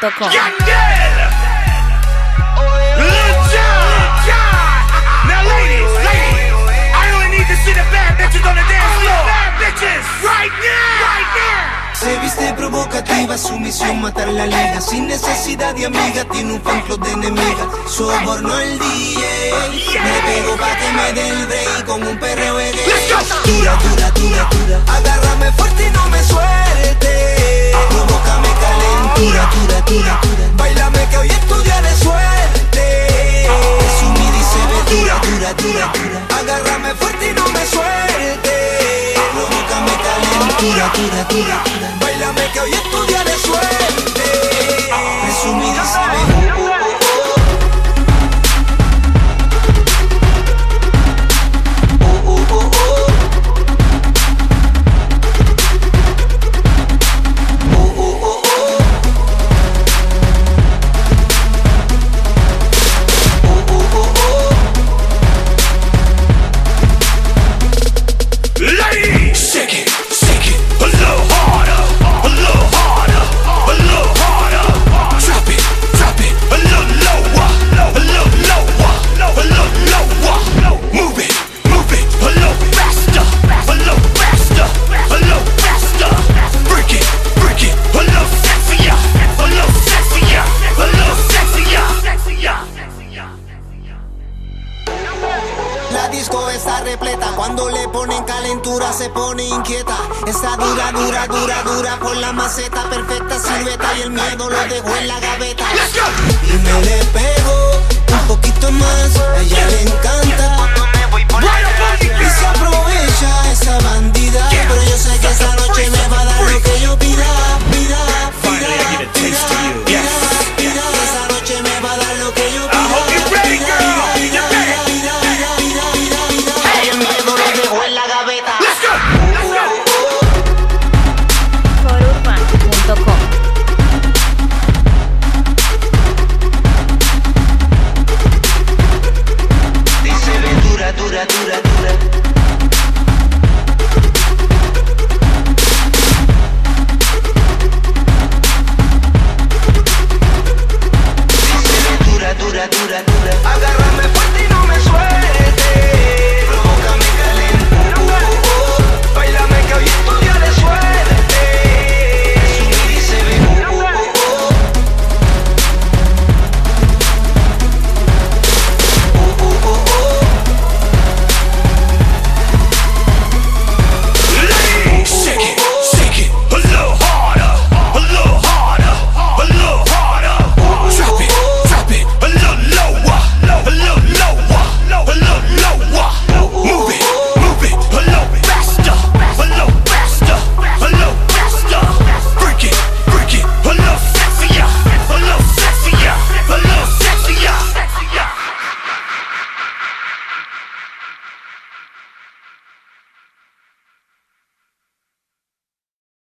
Yandel. Now ladies, I only need to see the bad bitches on the dance floor. Bad bitches, right now. Se viste provocativa, su misión matar la liga. Sin necesidad de amiga, tiene un fan club de enemiga. Soborno el DJ, me pego pa' que me dé el break con un perreo de gay. Dura, dura, dura, dura. Agárrame fuerte y no me suelte. Provócame calentura, dura, dura, dura. Bailame que hoy es tu día de suerte. Presumida y se ve dura, dura, dura, dura. Agárrame fuerte y no me suelte. Provócame calentura, dura, dura, dura. Bailame que hoy es tu día de suerte. Presumida y se ve se pone inquieta. Está dura, dura, dura, dura por la maceta. Perfecta silueta y el miedo lo dejó en la gaveta. Y me le pego un poquito más, a ella le encanta. Y se aprovecha esa bandida, pero yo sé que esta noche me va a dar lo que yo pida, pida, pida, pida, pida.